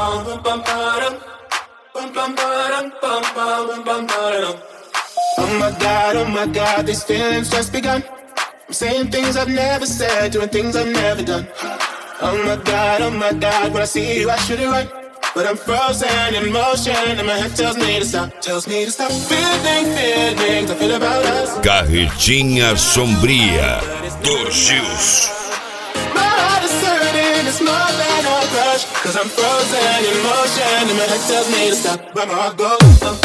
Oh my God, these feelings just begun. I'm saying things I've never said, doing things I've never done. Oh my God, when I see you I should it right. But I'm frozen in motion and my head tells me to stop. Feelings I feel about us. Carretinha Sombria dos Gils. My heart is hurting, it's more than a crush. Cause I'm frozen in motion and my head tells me to stop. But my heart goes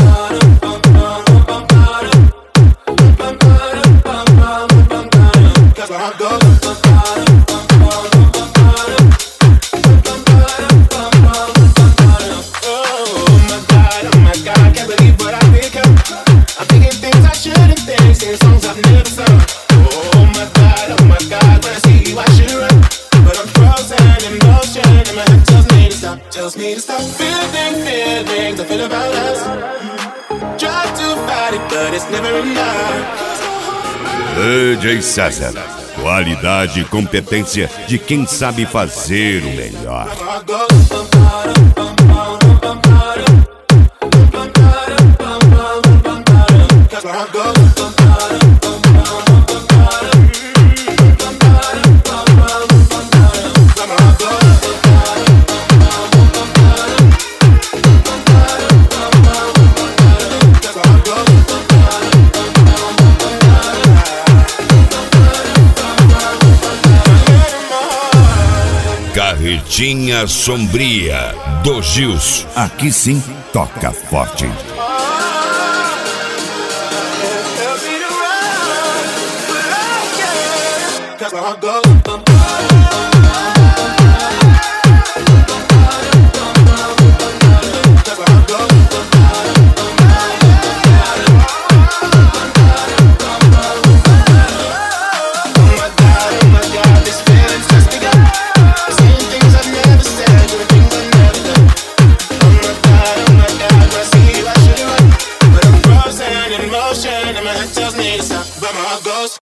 cause my heart goes. Songs I've never sung. Oh my God, when I see you I should run. But I'm frozen in motion and my head tells me to stop. Feelings I feel about us. Try to fight it but it's never enough. DJ César, qualidade e competência de quem sabe fazer o melhor. Carretinha Sombria dos Gils. Aqui sim toca forte. Cause my heart goes.